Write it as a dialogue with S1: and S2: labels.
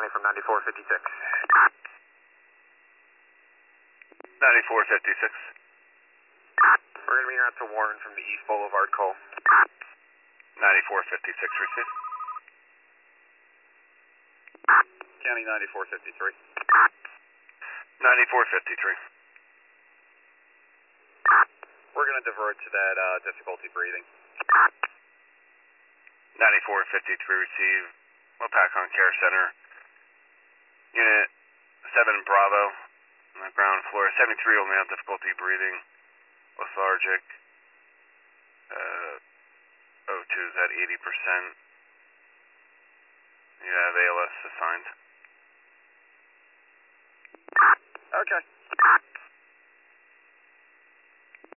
S1: County from 9456.
S2: 9456.
S1: We're going to be out to Warren from the East Boulevard call.
S2: 9456, receive.
S1: County 9453.
S2: 9453.
S1: We're going to divert to that difficulty breathing.
S2: 9453, receive. Wapakon Care Center. Unit 7 Bravo. On the ground floor. 73-year-old male, difficulty breathing. Lethargic. O2 is at 80%. You have ALS assigned.
S1: Okay.